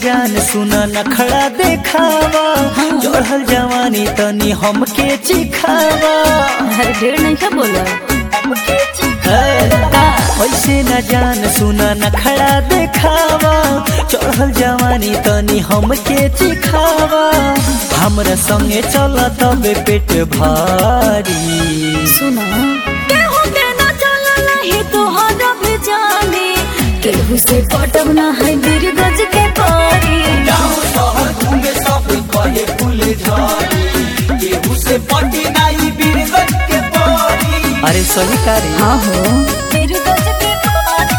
जान सुना नखड़ा देखावा चढ़ल जवानी तनी हमके चिखावा। अरे ढेर नहीं क्या बोला ऐसे न जान सुना नखड़ा देखावा चढ़ल जवानी तनी हमके चिखावा। हमरा संगे चल तबे पेट भारी सुना केहू के ना चलला ही तोहरा भी जाने केहू से पटब ना है गिर गज के पारी। गाँव शहर घूमे सब कहे फूल झाड़ी केहू से पटी नाई बीरगंज के पारी। अरे सही कारी हाँ हो गिर गज के पारी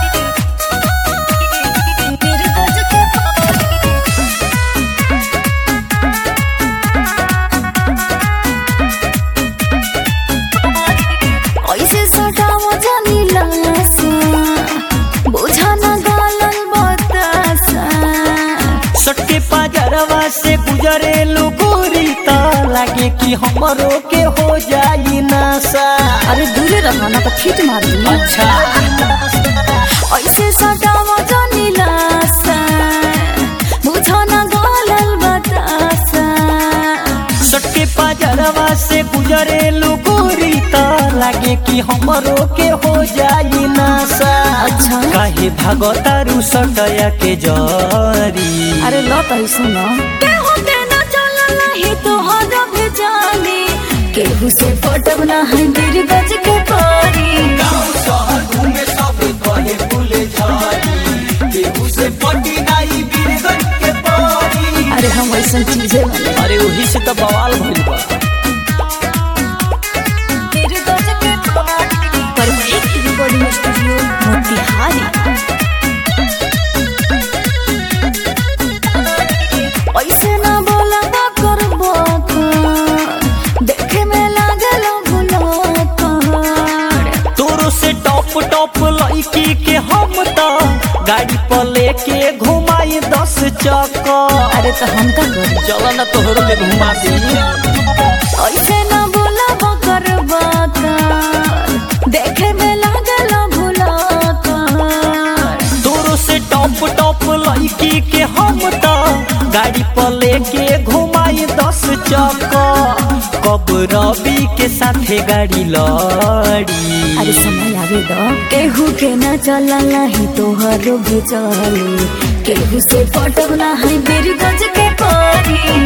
गिर गज के पारी। ऐसे सटाव जानी लासा बुझा ना गालल बतासा। सट्टे पाजरवा से गुजरे लोगोरी ता लागे कि हमरो के हो जाई नासा। अरे दूरे रहा ना तो खींच मार दूंगी। अच्छा ऐसे सटाव जानी लासा बुझा ना गालल बतासा। सट्टे पाजरवा से गुजरे लोगोरी ता लागे कि हमरो के हो जाई नासा। अच्छा काहे भागतारू सटया के जरी। अरे लो तो सुनो केहू के ना चलला ही तोहरा भी जाने केहू से पटब ना है गिर गज के पारी। गाँव शहर घूमे सब कहे फूल झाड़ी केहू से पटी नाई बीरगंज के पारी। अरे हम ऐसा चीजें बने अरे वही से तो बवाल भइल बा। गिर गज के पारी। Perfect recording studio Motihari. ऐसे ना बोला करबो देखे में लागल गुलाकार। तोरो से टॉप टॉप लड़की के हम तो गाड़ी पर लेके घुमाई 10 चक्कर। अरे तो हम का करी चलो ना तोहरो के घुमा दी। ऐसे ना बोला करबो देखे में लागल गुलाकार। तोरो से टॉप टॉप लड़की के हम तो गाड़ी पर लेके घुमाई 10 चक्कर। कब रवि के साथे गाड़ी लड़ी। अरे समय आवे दो केहू के ना चलला ही तोहरो भी चले केहू से पटब ना है गिर गज के पारी।